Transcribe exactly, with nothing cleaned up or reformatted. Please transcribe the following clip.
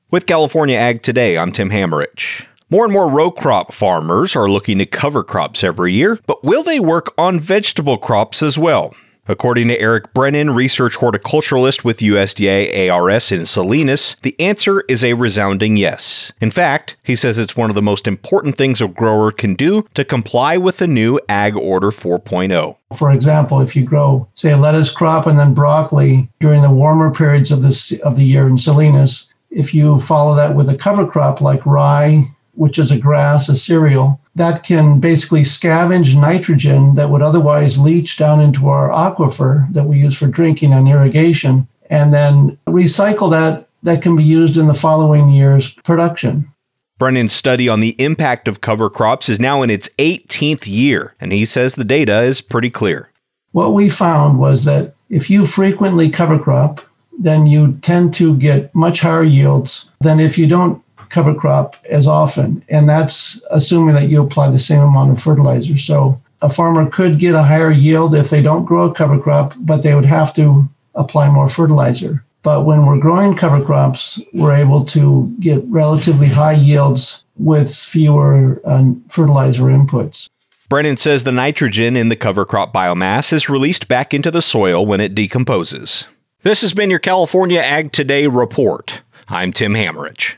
With California Ag Today, I'm Tim Hammerich. More and more row crop farmers are looking to cover crops every year, but will they work on vegetable crops as well? According to Eric Brennan, research horticulturalist with U S D A A R S in Salinas, the answer is a resounding yes. In fact, he says it's one of the most important things a grower can do to comply with the new Ag Order four point oh. For example, if you grow, say, a lettuce crop and then broccoli during the warmer periods of this of the year in Salinas, if you follow that with a cover crop like rye, which is a grass, a cereal, that can basically scavenge nitrogen that would otherwise leach down into our aquifer that we use for drinking and irrigation, and then recycle that that can be used in the following year's production. Brennan's study on the impact of cover crops is now in its eighteenth year, and he says the data is pretty clear. What we found was that if you frequently cover crop, then you tend to get much higher yields than if you don't cover crop as often. And that's assuming that you apply the same amount of fertilizer. So a farmer could get a higher yield if they don't grow a cover crop, but they would have to apply more fertilizer. But when we're growing cover crops, we're able to get relatively high yields with fewer uh, fertilizer inputs. Brennan says the nitrogen in the cover crop biomass is released back into the soil when it decomposes. This has been your California Ag Today report. I'm Tim Hammerich.